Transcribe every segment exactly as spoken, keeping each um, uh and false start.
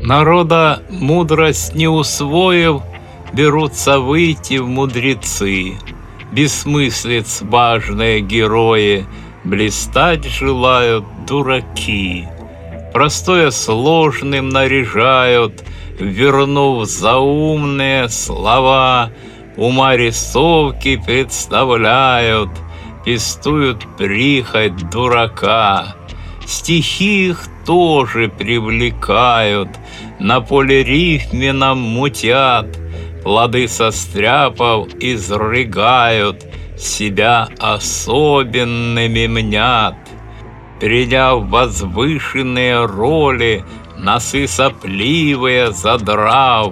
Народа мудрость не усвоив, берутся выйти в мудрецы. Бессмыслиц важные герои, блистать желают дураки. Простое сложным наряжают, вернув заумные слова, ума рисовки представляют, пестуют прихоть дурака. Стихи их тоже привлекают, на поле рифменном мутят, плоды состряпав изрыгают, себя особенными мнят. Приняв возвышенные роли, носы сопливые задрав,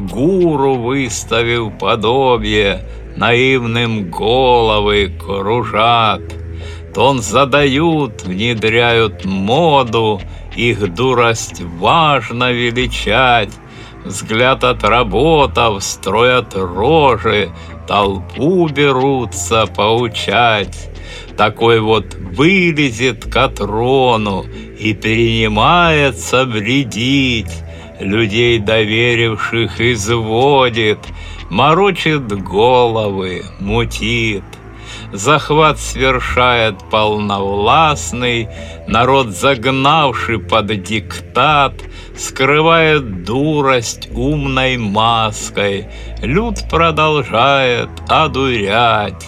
гуру выставив подобие, наивным головы кружат. Тон задают, внедряют моду, их дурость важно величать. Взгляд отработав, строят рожи, толпу берутся поучать. Такой вот вылезет к трону и принимается вредить, людей доверивших изводит, морочит головы, мутит. Захват свершает полновластный, народ, загнавший под диктат, скрывает дурость умной маской, люд продолжает одурять.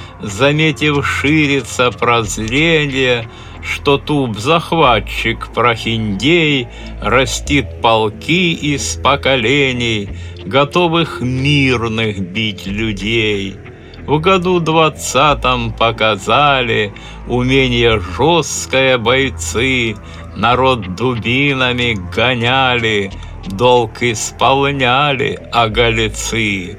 Заметив ширится прозрение, что туп захватчик прохиндей растит полки из поколений, готовых мирных бить людей. В году двадцатом показали умение жесткое бойцы, народ дубинами гоняли, долг исполняли оголецы.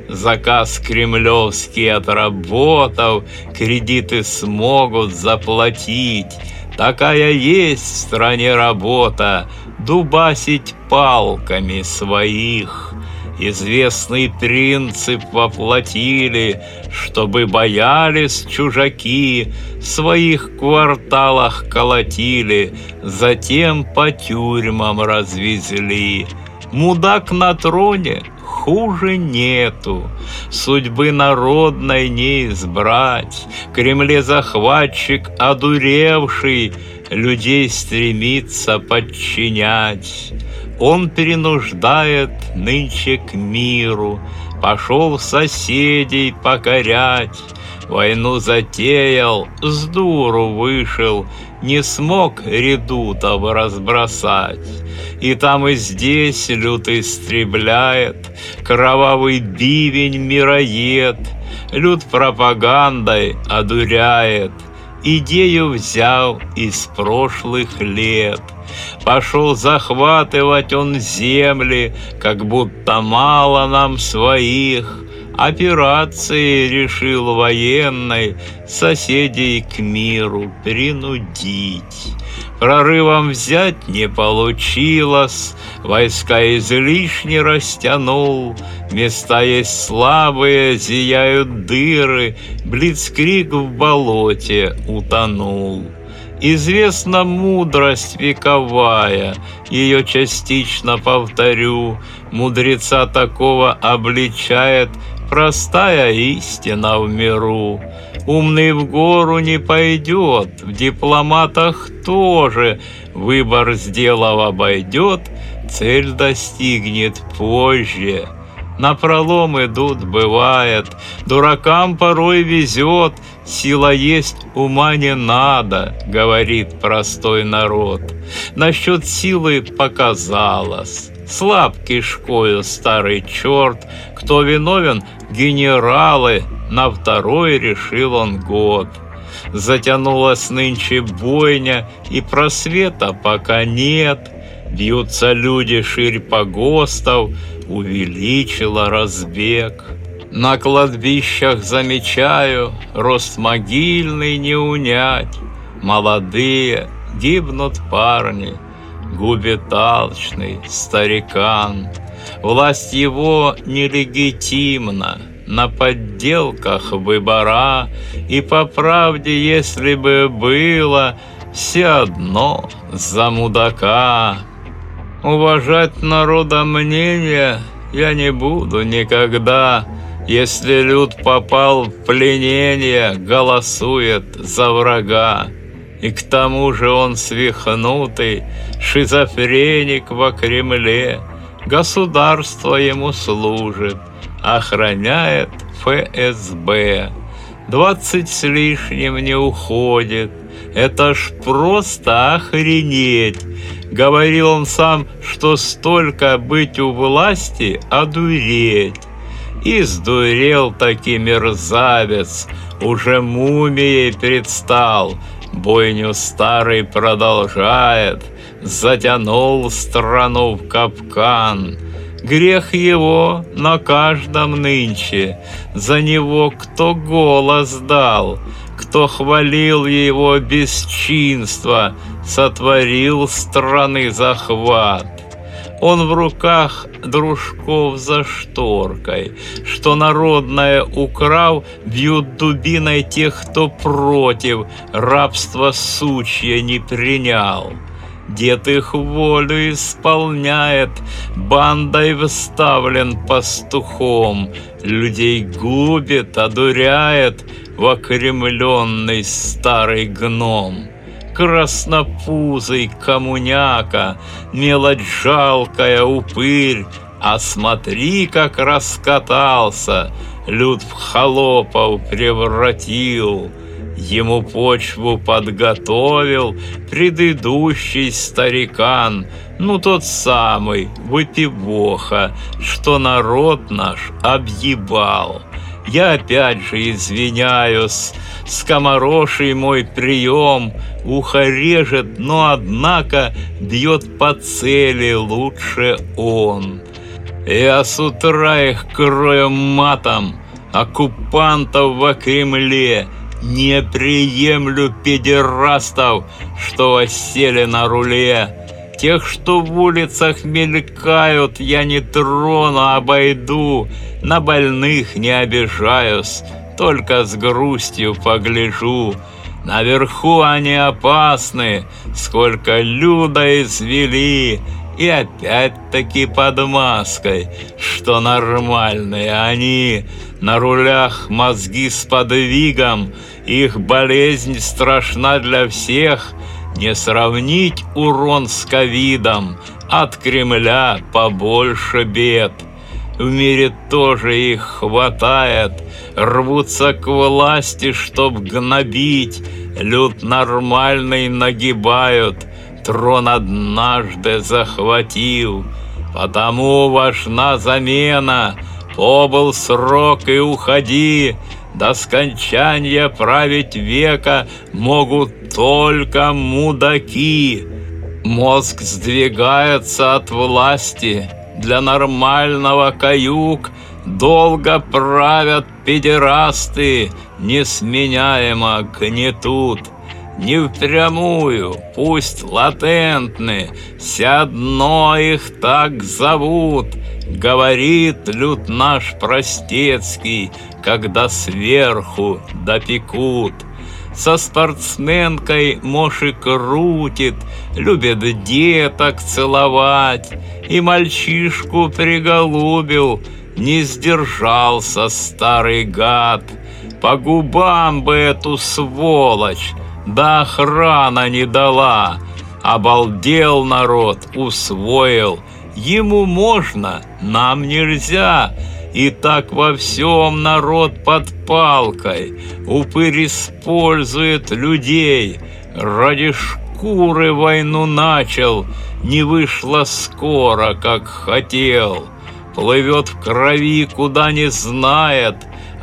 Заказ кремлевский отработав, кредиты смогут заплатить. Такая есть в стране работа — дубасить палками своих. Известный принцип воплотили, чтобы боялись чужаки, в своих кварталах колотили, затем по тюрьмам развезли. Мудак на троне хуже нету, судьбы народной не избрать. В Кремле захватчик одуревший, людей стремится подчинять. Он перенуждает нынче к миру, пошел соседей покорять. Войну затеял, с дуру вышел, не смог редутов разбросать. И там и здесь люд истребляет, кровавый бивень мироед, люд пропагандой одуряет, идею взял из прошлых лет. Пошел захватывать он земли, как будто мало нам своих. Операции решил военной соседей к миру принудить. Прорывом взять не получилось, войска излишне растянул. Места есть слабые, зияют дыры, блицкриг в болоте утонул. Известна мудрость вековая, ее частично повторю. Мудреца такого обличает простая истина в миру. Умный в гору не пойдет, в дипломатах тоже. Выбор сделав обойдет, цель достигнет позже. Напролом идут, бывает, дуракам порой везет. Сила есть, ума не надо, говорит простой народ. Насчет силы показалось. Слаб кишкою старый черт, кто виновен — генералы, на второй решил он год. Затянулась нынче бойня, и просвета пока нет. Бьются люди ширь погостов, увеличила разбег. На кладбищах замечаю, рост могильный не унять. Молодые, гибнут парни, губит алчный старикан. Власть его нелегитимна, на подделках выбора, и по правде, если бы было, все одно за мудака. Уважать народа мнение я не буду никогда, если люд попал в пленение, голосует за врага. И к тому же он свихнутый, шизофреник во Кремле. Государство ему служит, охраняет эф эс бэ. Двадцать с лишним не уходит, это ж просто охренеть. Говорил он сам, что столько быть у власти одуреть. И сдурел таки мерзавец, уже мумией предстал. Бойню старый продолжает, затянул страну в капкан. Грех его на каждом нынче, за него кто голос дал, кто хвалил его бесчинство, сотворил страны захват. Он в руках дружков за шторкой, что народное украв, бьют дубиной тех, кто против, рабство сучье не принял. Дед их волю исполняет, бандой вставлен пастухом, людей губит, одуряет вокремленный старый гном. Краснопузый коммуняка, мелочь жалкая упырь, а смотри, как раскатался, люд в холопов превратил. Ему почву подготовил предыдущий старикан, ну тот самый выпивоха, что народ наш объебал. Я опять же извиняюсь, скомороший мой прием, ухо режет, но однако бьет по цели лучше он. Я с утра их крою матом, оккупантов во Кремле, не приемлю педерастов, что осели на руле. Тех, что в улицах мелькают, я не трону, обойду, на больных не обижаюсь, только с грустью погляжу. Наверху они опасны, сколько люда извели, и опять-таки под маской, что нормальные они. На рулях мозги с подвигом, их болезнь страшна для всех. Не сравнить урон с ковидом, от Кремля побольше бед. В мире тоже их хватает, рвутся к власти, чтоб гнобить. Люд нормальный нагибают, трон однажды захватил. Потому важна замена, побыл срок и уходи. До скончания править века могут только мудаки. Мозг сдвигается от власти, для нормального каюк долго правят педерасты, несменяемо гнетут. Не впрямую, пусть латентны, все одно их так зовут. Говорит люд наш простецкий, когда сверху допекут. Со спортсменкой моши крутит, любит деток целовать, и мальчишку приголубил, не сдержался старый гад. По губам бы эту сволочь, да охрана не дала. Обалдел народ, усвоил, ему можно, нам нельзя. И так во всем народ под палкой, упырь использует людей. Ради шкуры войну начал, не вышло скоро, как хотел. Плывет в крови, куда не знает,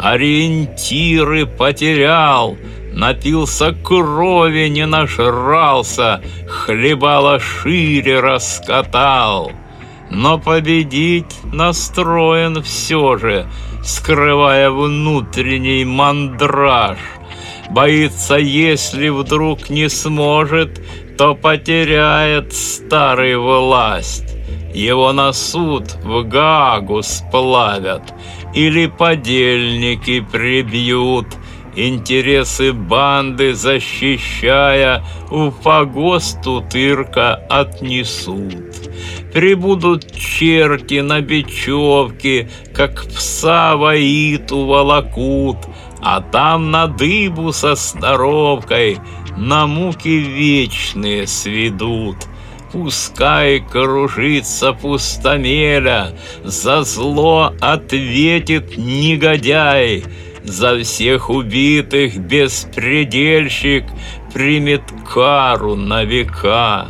ориентиры потерял. Напился крови, не нажрался, хлебало шире раскатал. Но победить настроен все же, скрывая внутренний мандраж. Боится, если вдруг не сможет, то потеряет старый власть. Его на суд в Гаагу сплавят или подельники прибьют, интересы банды защищая, в погост Утырка отнесут. Прибудут черти на бечевке, как пса воиту волокут, а там на дыбу со сноровкой на муки вечные сведут. Пускай кружится пустомеля, за зло ответит негодяй, за всех убитых беспредельщик примет кару на века.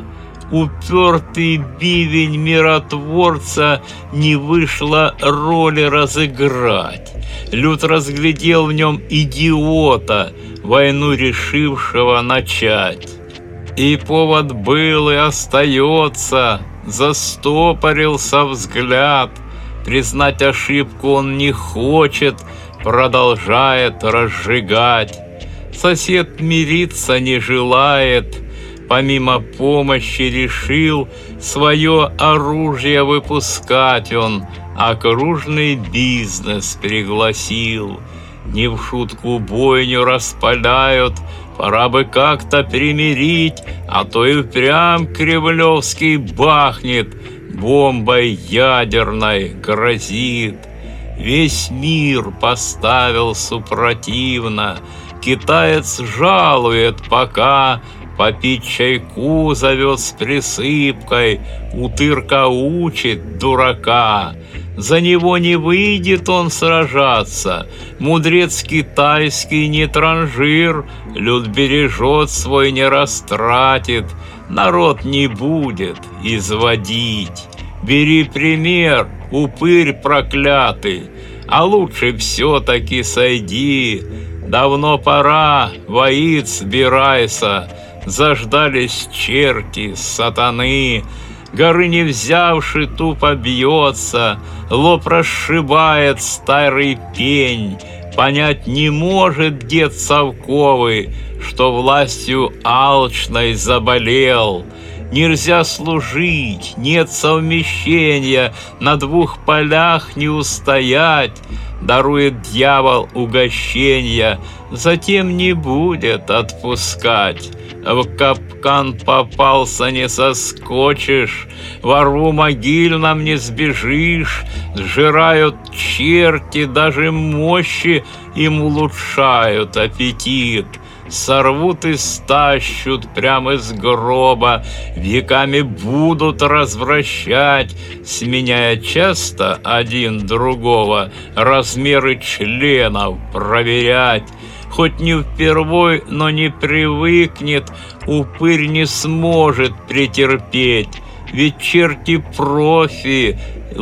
Упертый бивень миротворца не вышло роли разыграть. Люд разглядел в нем идиота, войну решившего начать. И повод был и остается, застопорился взгляд. Признать ошибку он не хочет, продолжает разжигать. Сосед мириться не желает, помимо помощи решил свое оружие выпускать он, окружный бизнес пригласил. Не в шутку бойню распаляют, пора бы как-то примирить, а то и впрямь Кремлевский бахнет, бомбой ядерной грозит. Весь мир поставил супротивно, китаец жалует пока, попить чайку зовет с присыпкой, Утырка учит дурака. За него не выйдет он сражаться, мудрец китайский не транжир, люд бережет свой не растратит, народ не будет изводить. Бери пример, упырь проклятый, а лучше все-таки сойди. Давно пора, воит сбирайся, заждались черти сатаны. Горы не взявши, тупо бьется, лоб расшибает старый пень. Понять не может дед совковый, что властью алчной заболел. Нельзя служить, нет совмещения, на двух полях не устоять. Дарует дьявол угощенья, затем не будет отпускать. В капкан попался, не соскочишь, во рву могильном не сбежишь. Сжирают черти, даже мощи им улучшают аппетит. Сорвут и стащут прямо из гроба, веками будут развращать, сменяя часто один другого, размеры членов проверять. Хоть не впервой, но не привыкнет, упырь не сможет претерпеть, ведь черти профи,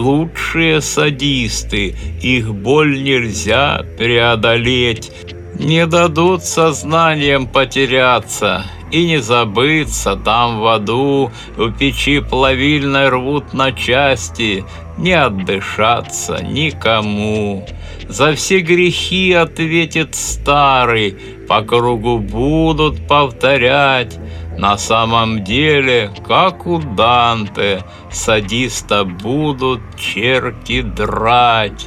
лучшие садисты, их боль нельзя преодолеть. Не дадут сознанием потеряться и не забыться там в аду, в печи плавильной рвут на части, не отдышаться никому. За все грехи ответит старый, по кругу будут повторять. На самом деле, как у Данте, садиста будут черти драть.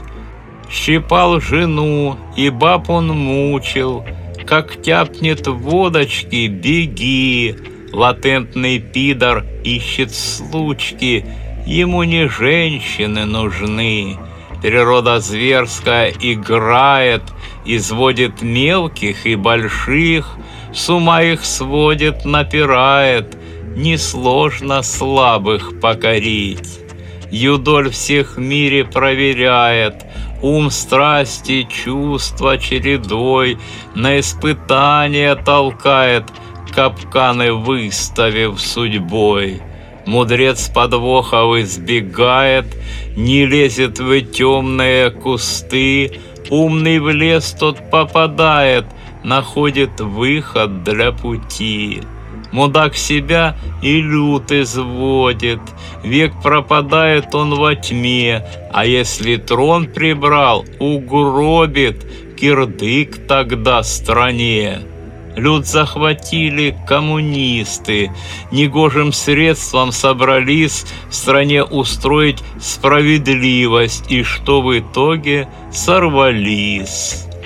Щипал жену, и баб он мучил, как тяпнет водочки, беги. Латентный пидор ищет случки, ему не женщины нужны. Природа зверская играет, изводит мелких и больших, с ума их сводит, напирает, несложно слабых покорить. Юдоль всех в мире проверяет, ум, страсти, чувства чередой на испытания толкает, капканы выставив судьбой. Мудрец подвохов избегает, не лезет в темные кусты, умный в лес тот попадает, находит выход для пути. Мудак себя и люд изводит, век пропадает он во тьме, а если трон прибрал, угробит, кирдык тогда стране. Люд захватили коммунисты, негожим средством собрались в стране устроить справедливость, и что в итоге сорвались.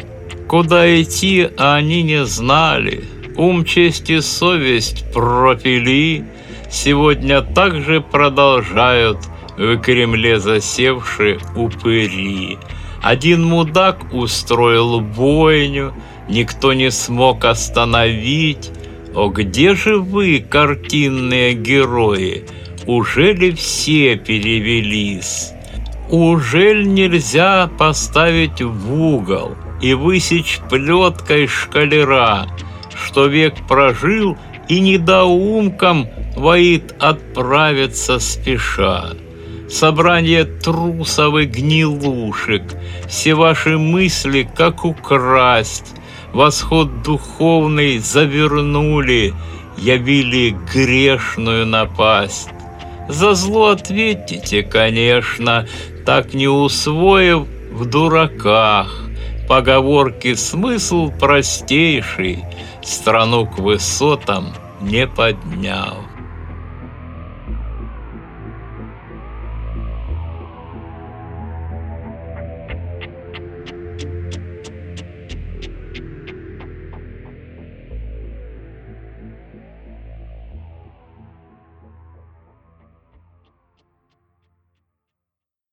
Куда идти они не знали, ум, честь и совесть пропили, сегодня также продолжают в Кремле засевшие упыри. Один мудак устроил бойню, никто не смог остановить. О, где же вы, картинные герои? Ужели все перевелись? Ужель нельзя поставить в угол и высечь плеткой шкалера, что век прожил и недоумкам воит отправиться спеша? Собрание трусов и гнилушек, все ваши мысли, как украсть, восход духовный завернули, явили грешную напасть. За зло ответите, конечно, так не усвоив в дураках. Поговорки смысл простейший, страну к высотам не поднял.